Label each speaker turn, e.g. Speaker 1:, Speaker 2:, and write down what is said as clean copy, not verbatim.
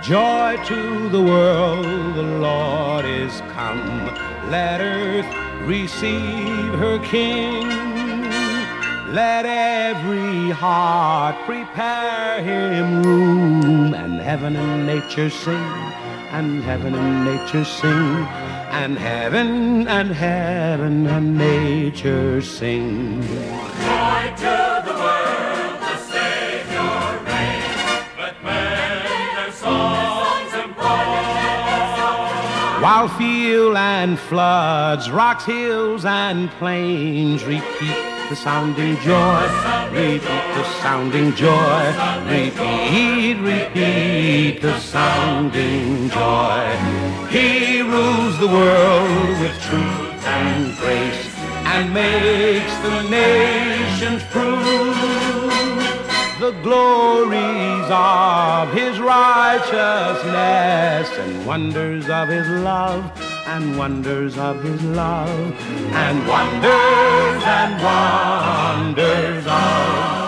Speaker 1: Joy to the world, the Lord is come. Let earth receive her King. Let every heart prepare him room. And heaven and nature sing, and heaven and nature sing, and heaven and nature sing.
Speaker 2: Joy to the world, the Savior reigns. Let men their songs employ.
Speaker 1: While field and floods, rocks, hills, and plains repeat the sounding joy, repeat the sounding joy, repeat the sounding joy. He rules the world with truth and grace, and makes the nations prove the glories of his righteousness, and wonders of his love, and wonders of his love, and wonders of